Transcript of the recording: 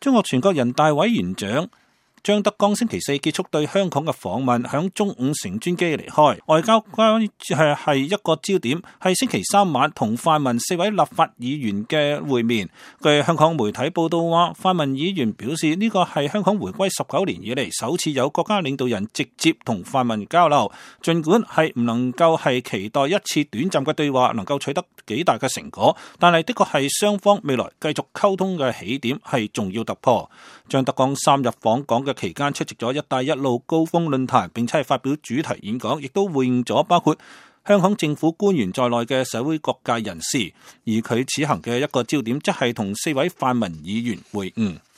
中國全國人大委員長張德江星期四結束對香港嘅訪問，響中午乘專機離開。外交關係一個焦點係星期三晚同泛民4位立法議員嘅會面。據香港媒體報道話，泛民議員表示呢個係香港回歸19年以嚟首次有國家領導人直接同泛民交流。儘管係唔能夠係期待一次短暫嘅對話能夠取得幾大嘅成果，但係的確係雙方未來繼續溝通嘅起點，係重要突破。張德江3日訪港嘅期間出席咗一帶一路高峰論壇，並且係發表主題演講，亦都會應咗包括香港政府官員在內嘅社會各界人士。而佢此行嘅一個焦點，即係同4位泛民議員會晤。